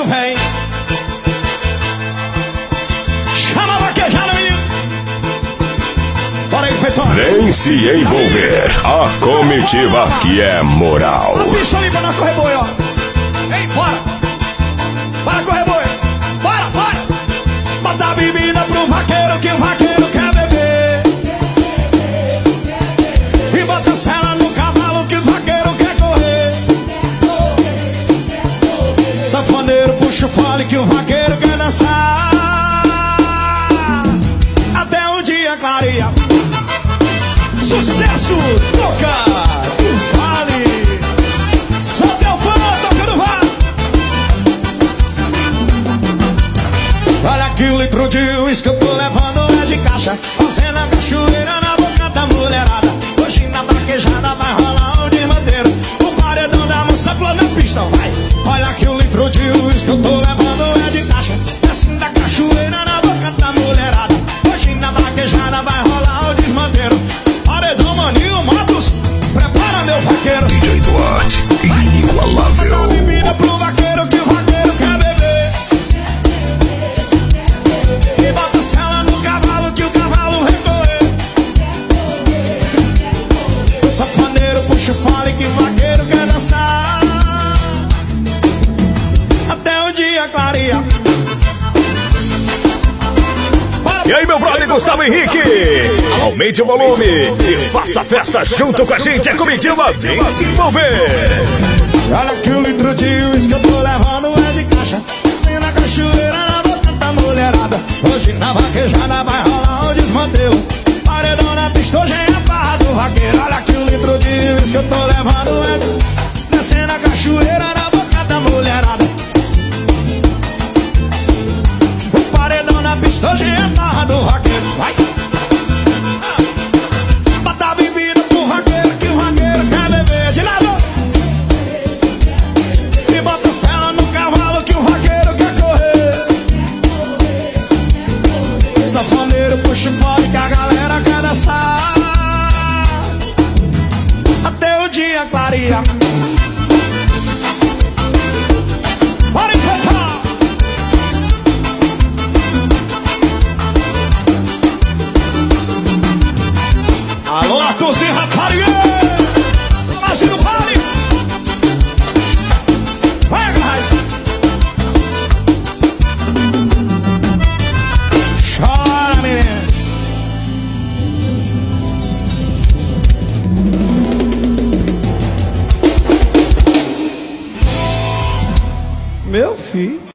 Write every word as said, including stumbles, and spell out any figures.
vem. Chama a vaquejada, menino. Bora aí, feitona. Vem se envolver. A comitiva que é moral. A bicha ali para correr boi, ó. Ei, bora. Bora correr boi. Bora, bora. Bota a bebida pro vaqueiro que o vaqueiro quer beber. E bota a sela no cavalo que o vaqueiro quer correr. Sanfoneiro puxa o fole que o vaqueiro quer dançar. Até o dia clarear. Sucesso, toca, vale. Só teu fã, toca no vale. Olha que o litro de uísque eu tô levando é de caixa. Você na cachoeira, na boca da mulherada. Hoje na vaquejada vai rolar um desmanteiro. O paredão da moça flor na pista, vai. Olha que o litro de uísque eu tô levando é de caixa. Descendo da cachoeira, na boca da mulherada. Hoje na vaquejada vai rolar um desmanteiro. Paredão Maninho Matos, prepara meu vaqueiro. D J Duarte, inigualável. Dá bebida pro vaqueiro que o vaqueiro quer beber. E bota a sela no cavalo que o cavalo vem correr. Sanfoneiro puxa o fole que o vaqueiro quer dançar. Até o dia clarear. E aí, meu brother Gustavo Henrique, aumente o volume e faça a festa junto com a gente. A comitiva vem se envolver. Olha que o litro de uísque eu tô levando é de caixa. Descendo na cachoeira, na boca da mulherada. Hoje na vaquejada vai rolar um desmantelo. Paredão na pista, hoje é a barra do vaqueiro. Olha que o litro de uísque eu tô levando é de... Descendo na cachoeira, na boca da mulherada. O paredão na pista, hoje é a barra do vaqueiro. Vai! Bota a bebida pro vaqueiro que o vaqueiro quer beber. De lado! E bota a sela no cavalo que o vaqueiro quer correr. Sanfoneiro puxa o fole que a galera quer dançar. Até o dia clarear. Bora enfrentar! Alô, Atos e Rapariga! Imagina o vale! Vai, guys! Chora, menino! Meu filho!